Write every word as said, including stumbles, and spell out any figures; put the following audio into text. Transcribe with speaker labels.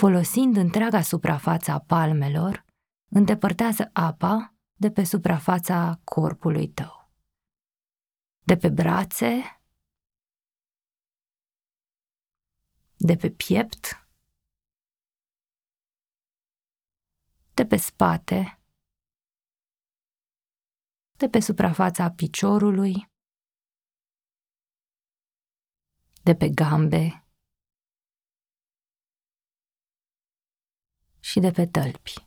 Speaker 1: Folosind întreaga suprafață a palmelor, îndepărtează apa de pe suprafața corpului tău. De pe brațe, de pe piept, de pe spate, de pe suprafața piciorului, de pe gambe și de pe tălpi.